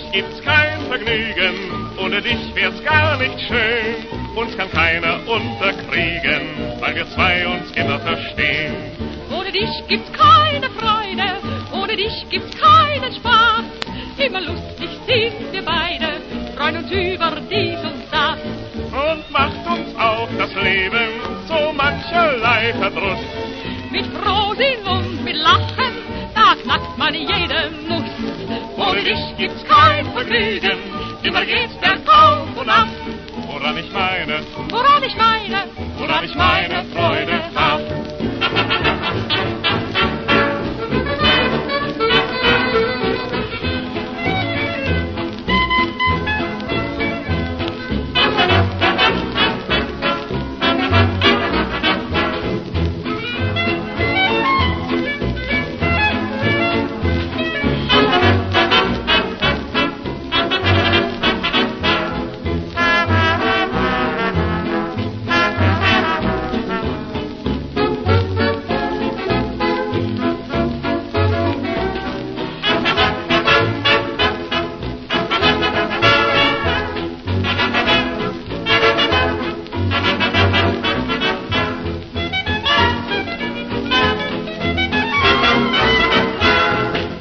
gibt's kein Vergnügen, ohne dich wär's gar nicht schön. Uns kann keiner unterkriegen, weil wir zwei uns immer verstehen. Ohne dich gibt's keine Freude, ohne dich gibt's keinen Spaß. Immer lustig sind wir beide, freuen uns über dies und das. Und macht uns auch das Leben so mancherlei Verdruss. Mit Frohsinn und mit Lachen, da knackt man jede Nuss. Ohne dich gibt's kein Vergnügen, immer geht's bergauf und ab. Woran ich meine Woran ich meine Freude hab.